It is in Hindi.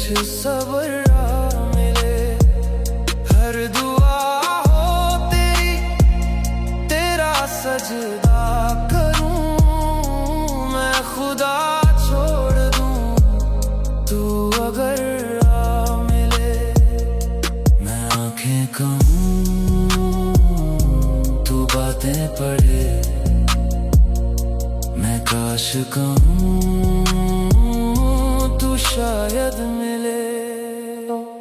सब्र मिले। हर दुआ हो तेरी, तेरा सजदा करूं, मैं खुदा छोड़ दूं, तू अगर आ मिले। मैं आंखें कहूं, तू बातें पढ़े, मैं काश कहूं, तू शायद